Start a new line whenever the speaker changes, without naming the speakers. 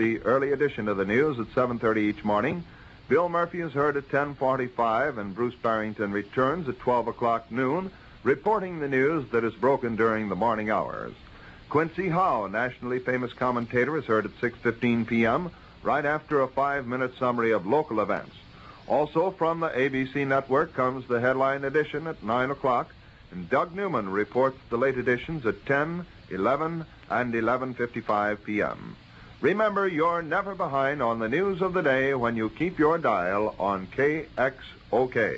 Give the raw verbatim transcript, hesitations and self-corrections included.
the early edition of the news at seven thirty each morning. Bill Murphy is heard at ten forty-five, and Bruce Barrington returns at twelve o'clock noon, reporting the news that is broken during the morning hours. Quincy Howe, nationally famous commentator, is heard at six fifteen p.m., right after a five-minute summary of local events. Also from the A B C network comes the headline edition at nine o'clock, and Doug Newman reports the late editions at ten, eleven, and eleven fifty-five p.m. Remember, you're never behind on the news of the day when you keep your dial on K X O K.